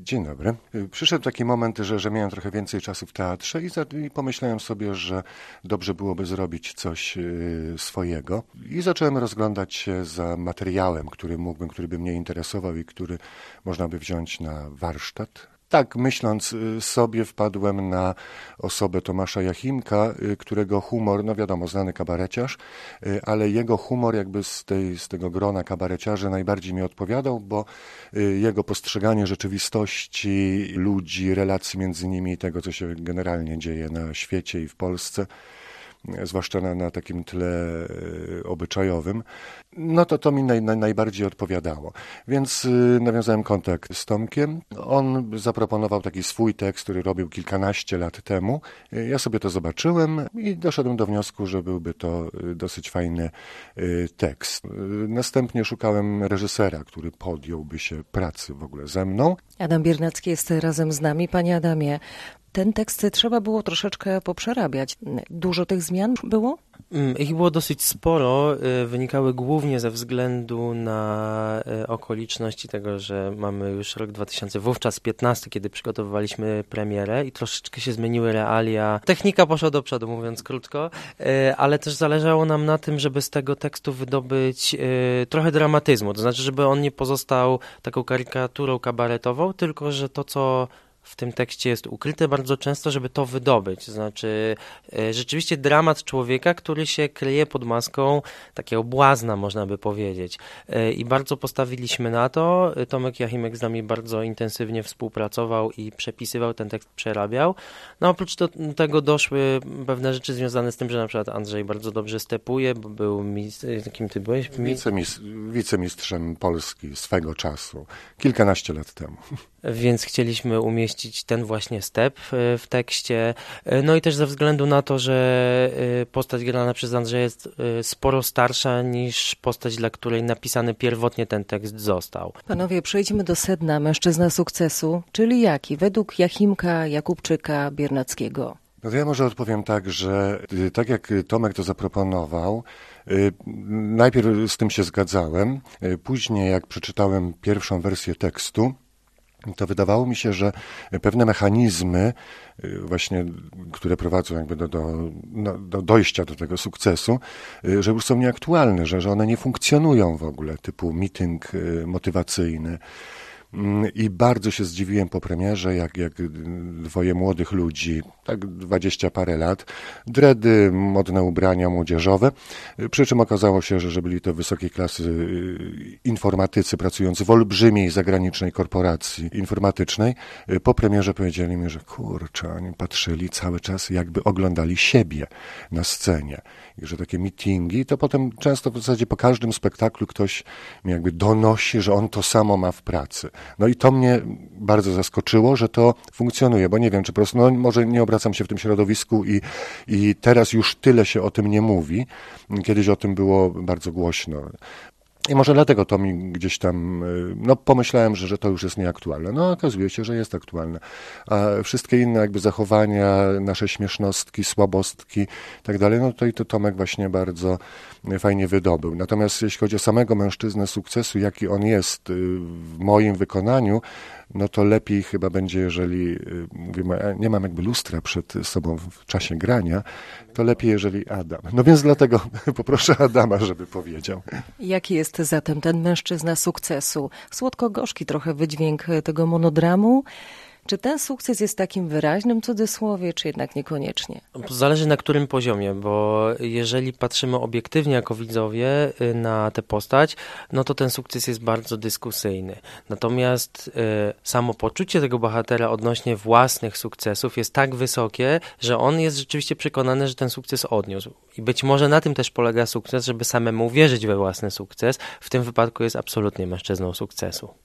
Dzień dobry. Przyszedł taki moment, że miałem trochę więcej czasu w teatrze i pomyślałem sobie, że dobrze byłoby zrobić coś swojego. I zacząłem rozglądać się za materiałem, który by mnie interesował i który można by wziąć na warsztat. Tak, myśląc sobie, wpadłem na osobę Tomasza Jachimka, którego humor, no wiadomo, znany kabareciarz, ale jego humor jakby z tego grona kabareciarzy najbardziej mi odpowiadał, bo jego postrzeganie rzeczywistości, ludzi, relacji między nimi i tego, co się generalnie dzieje na świecie i w Polsce, zwłaszcza na takim tle obyczajowym, no to mi najbardziej odpowiadało. Więc nawiązałem kontakt z Tomkiem. On zaproponował taki swój tekst, który robił kilkanaście lat temu. Ja sobie to zobaczyłem i doszedłem do wniosku, że byłby to dosyć fajny tekst. Następnie szukałem reżysera, który podjąłby się pracy w ogóle ze mną. Adam Biernacki jest razem z nami. Panie Adamie, ten tekst trzeba było troszeczkę poprzerabiać. Dużo tych zmian było? Ich było dosyć sporo. Wynikały głównie ze względu na okoliczności tego, że mamy już rok 2015, kiedy przygotowywaliśmy premierę i troszeczkę się zmieniły realia. Technika poszła do przodu, mówiąc krótko, ale też zależało nam na tym, żeby z tego tekstu wydobyć trochę dramatyzmu. To znaczy, żeby on nie pozostał taką karykaturą kabaretową, tylko że to, co w tym tekście jest ukryte bardzo często, żeby to wydobyć. To znaczy rzeczywiście dramat człowieka, który się kryje pod maską takiego błazna, można by powiedzieć. I bardzo postawiliśmy na to. Tomek Jachimek z nami bardzo intensywnie współpracował i przepisywał ten tekst, przerabiał. No oprócz tego doszły pewne rzeczy związane z tym, że na przykład Andrzej bardzo dobrze stepuje, bo był kim ty byłeś? Wicemistrzem Polski swego czasu, kilkanaście lat temu. Więc chcieliśmy umieścić ten właśnie step w tekście. No i też ze względu na to, że postać grana przez Andrzeja jest sporo starsza niż postać, dla której napisany pierwotnie ten tekst został. Panowie, przejdźmy do sedna. Mężczyzna sukcesu, czyli jaki? Według Jachimka, Jakubczyka, Biernackiego. No to ja może odpowiem tak, że tak jak Tomek to zaproponował, najpierw z tym się zgadzałem. Później jak przeczytałem pierwszą wersję tekstu, to wydawało mi się, że pewne mechanizmy właśnie, które prowadzą jakby do dojścia do tego sukcesu, że już są nieaktualne, że one nie funkcjonują w ogóle, typu meeting motywacyjny. I bardzo się zdziwiłem po premierze, jak dwoje młodych ludzi, tak 20 parę lat, dredy, modne ubrania młodzieżowe, przy czym okazało się, że byli to wysokiej klasy informatycy pracujący w olbrzymiej zagranicznej korporacji informatycznej. Po premierze powiedzieli mi, że kurczę, oni patrzyli cały czas, jakby oglądali siebie na scenie. I że takie meetingi, to potem często w zasadzie po każdym spektaklu ktoś mi jakby donosi, że on to samo ma w pracy. No i to mnie bardzo zaskoczyło, że to funkcjonuje, bo nie wiem, czy po prostu, no może nie obracam się w tym środowisku i teraz już tyle się o tym nie mówi. Kiedyś o tym było bardzo głośno. I może dlatego to mi gdzieś tam, no pomyślałem, że to już jest nieaktualne. No okazuje się, że jest aktualne. A wszystkie inne jakby zachowania, nasze śmiesznostki, słabostki i tak dalej, no to i to Tomek właśnie bardzo fajnie wydobył. Natomiast jeśli chodzi o samego mężczyznę sukcesu, jaki on jest w moim wykonaniu, no to lepiej chyba będzie, jeżeli mówimy, nie mam jakby lustra przed sobą w czasie grania, to lepiej, jeżeli Adam. No więc dlatego poproszę Adama, żeby powiedział. Jaki jest zatem ten mężczyzna sukcesu? Słodko-gorzki trochę wydźwięk tego monodramu. Czy ten sukces jest takim wyraźnym cudzysłowie, czy jednak niekoniecznie? Zależy na którym poziomie, bo jeżeli patrzymy obiektywnie jako widzowie na tę postać, no to ten sukces jest bardzo dyskusyjny. Natomiast samopoczucie tego bohatera odnośnie własnych sukcesów jest tak wysokie, że on jest rzeczywiście przekonany, że ten sukces odniósł. I być może na tym też polega sukces, żeby samemu wierzyć we własny sukces. W tym wypadku jest absolutnie mężczyzną sukcesu.